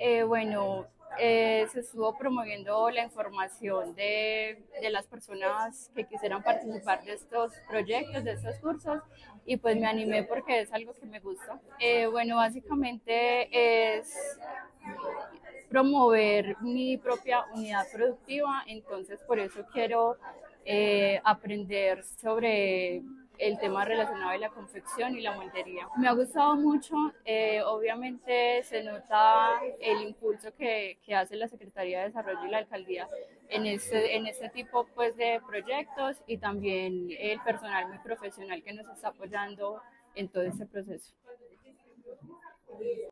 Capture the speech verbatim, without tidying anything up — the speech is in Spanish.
Eh, bueno, eh, se estuvo promoviendo la información de, de las personas que quisieran participar de estos proyectos, de estos cursos, y pues me animé porque es algo que me gusta. Eh, bueno, básicamente es promover mi propia unidad productiva, entonces por eso quiero eh, aprender sobre el tema relacionado a la confección y la moldería. Me ha gustado mucho, eh, obviamente se nota el impulso que, que, hace la Secretaría de Desarrollo y la Alcaldía en este, en este tipo pues, de proyectos, y también el personal muy profesional que nos está apoyando en todo este proceso.